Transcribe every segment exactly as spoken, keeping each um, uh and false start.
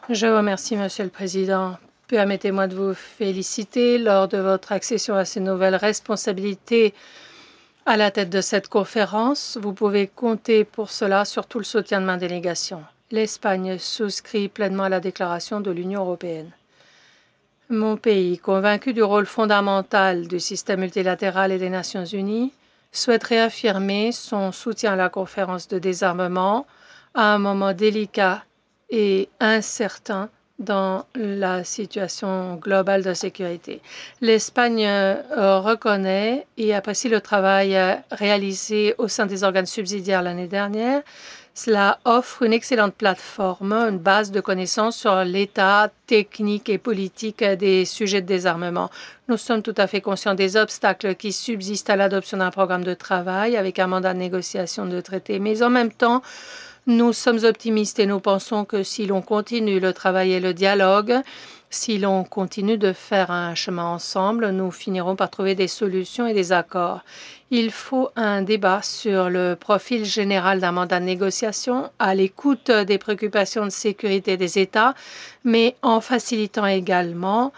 Je vous remercie, Monsieur le Président. Permettez-moi de vous féliciter lors de votre accession à ces nouvelles responsabilités à la tête de cette conférence. Vous pouvez compter pour cela sur tout le soutien de ma délégation. L'Espagne souscrit pleinement à la déclaration de l'Union européenne. Mon pays, convaincu du rôle fondamental du système multilatéral et des Nations unies, souhaite réaffirmer son soutien à la conférence de désarmement à un moment délicat et incertain dans la situation globale de sécurité. L'Espagne euh, reconnaît et apprécie le travail euh, réalisé au sein des organes subsidiaires l'année dernière. Cela offre une excellente plateforme, une base de connaissances sur l'état technique et politique des sujets de désarmement. Nous sommes tout à fait conscients des obstacles qui subsistent à l'adoption d'un programme de travail avec un mandat de négociation de traité, mais en même temps, nous sommes optimistes et nous pensons que si l'on continue le travail et le dialogue, si l'on continue de faire un chemin ensemble, nous finirons par trouver des solutions et des accords. Il faut un débat sur le profil général d'un mandat de négociation à l'écoute des préoccupations de sécurité des États, mais en facilitant également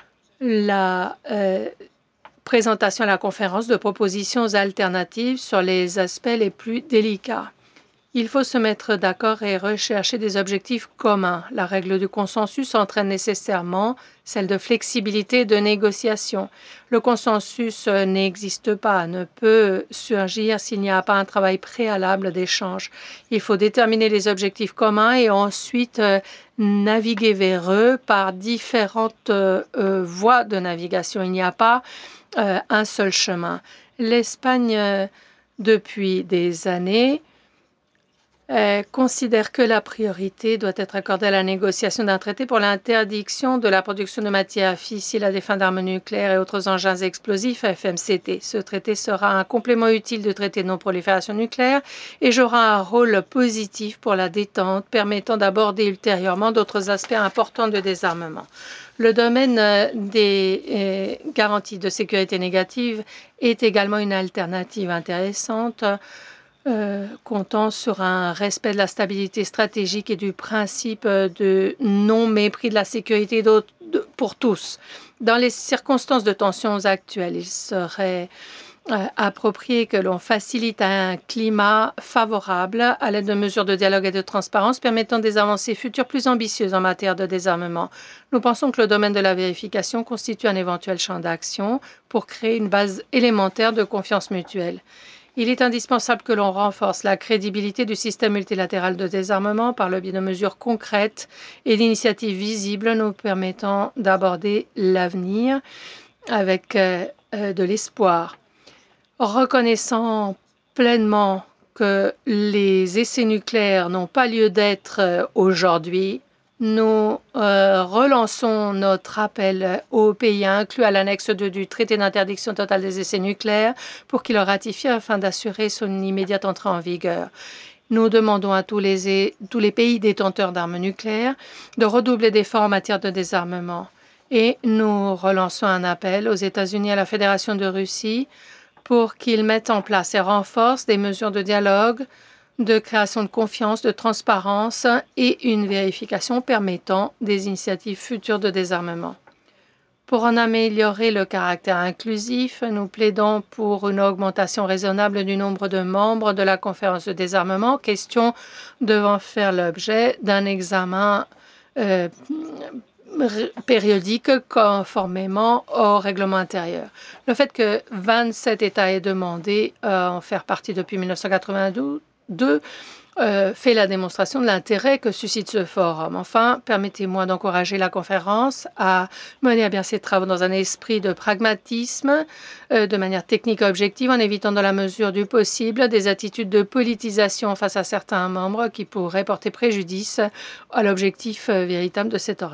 la euh, présentation à la conférence de propositions alternatives sur les aspects les plus délicats. Il faut se mettre d'accord et rechercher des objectifs communs. La règle du consensus entraîne nécessairement celle de flexibilité et de négociation. Le consensus n'existe pas, ne peut surgir s'il n'y a pas un travail préalable d'échange. Il faut déterminer les objectifs communs et ensuite euh, naviguer vers eux par différentes euh, euh, voies de navigation. Il n'y a pas euh, un seul chemin. L'Espagne, euh, depuis des années, Euh, considère que la priorité doit être accordée à la négociation d'un traité pour l'interdiction de la production de matières fissiles à des fins d'armes nucléaires et autres engins explosifs, F M C T. Ce traité sera un complément utile du traité de non-prolifération nucléaire et jouera un rôle positif pour la détente, permettant d'aborder ultérieurement d'autres aspects importants de désarmement. Le domaine des euh, garanties de sécurité négative est également une alternative intéressante. Euh, comptant sur un respect de la stabilité stratégique et du principe de non-mépris de la sécurité de, pour tous. Dans les circonstances de tensions actuelles, il serait euh, approprié que l'on facilite un climat favorable à l'aide de mesures de dialogue et de transparence permettant des avancées futures plus ambitieuses en matière de désarmement. Nous pensons que le domaine de la vérification constitue un éventuel champ d'action pour créer une base élémentaire de confiance mutuelle. Il est indispensable que l'on renforce la crédibilité du système multilatéral de désarmement par le biais de mesures concrètes et d'initiatives visibles nous permettant d'aborder l'avenir avec euh, euh, de l'espoir. Reconnaissant pleinement que les essais nucléaires n'ont pas lieu d'être euh, aujourd'hui, nous euh, relançons notre appel aux pays inclus à l'annexe deux du traité d'interdiction totale des essais nucléaires pour qu'ils le ratifient afin d'assurer son immédiate entrée en vigueur. Nous demandons à tous les, tous les pays détenteurs d'armes nucléaires de redoubler d'efforts en matière de désarmement. Et nous relançons un appel aux États-Unis et à la Fédération de Russie pour qu'ils mettent en place et renforcent des mesures de dialogue, de création de confiance, de transparence et une vérification permettant des initiatives futures de désarmement. Pour en améliorer le caractère inclusif, nous plaidons pour une augmentation raisonnable du nombre de membres de la conférence de désarmement, question devant faire l'objet d'un examen euh, périodique conformément au règlement intérieur. Le fait que vingt-sept États aient demandé à en faire partie depuis mille neuf cent quatre-vingt-deux euh, fait la démonstration de l'intérêt que suscite ce forum. Enfin, permettez-moi d'encourager la conférence à mener à bien ses travaux dans un esprit de pragmatisme, euh, de manière technique et objective, en évitant dans la mesure du possible des attitudes de politisation face à certains membres qui pourraient porter préjudice à l'objectif euh, véritable de cet organe.